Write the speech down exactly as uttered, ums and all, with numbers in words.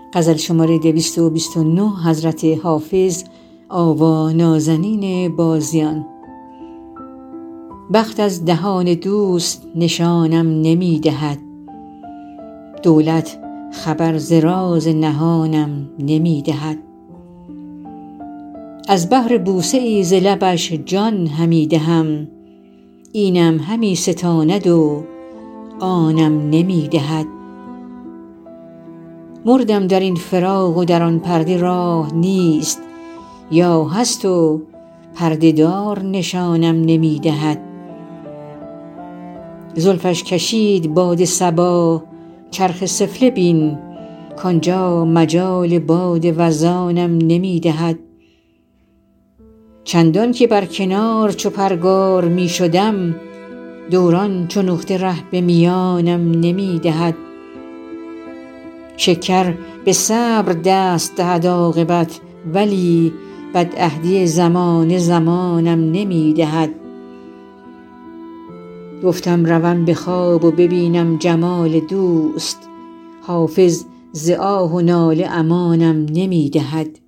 بخت از دهان دوست نشانم نمی دهد دولت خبر ز راز نهانم نمی دهد از بهر بوسه ای ز لبش جان همی دهم اینم همی ستاند و آنم نمی دهد مردم در این فراق و در آن پرده راه نیست یا هست و پرده دار نشانم نمی دهد زلفش کشید باد صبا چرخ سفله بین کآنجا مجال باد وزانم نمی دهد چندان که بر کنار چو پرگار می شدم دوران چو نقطه ره به میانم نمی دهد شکر به صبر دست دهد عاقبت ولی بدعهدی زمانه زمانم نمی دهد گفتم روم به خواب و ببینم جمال دوست حافظ ز آه و ناله امانم نمی دهد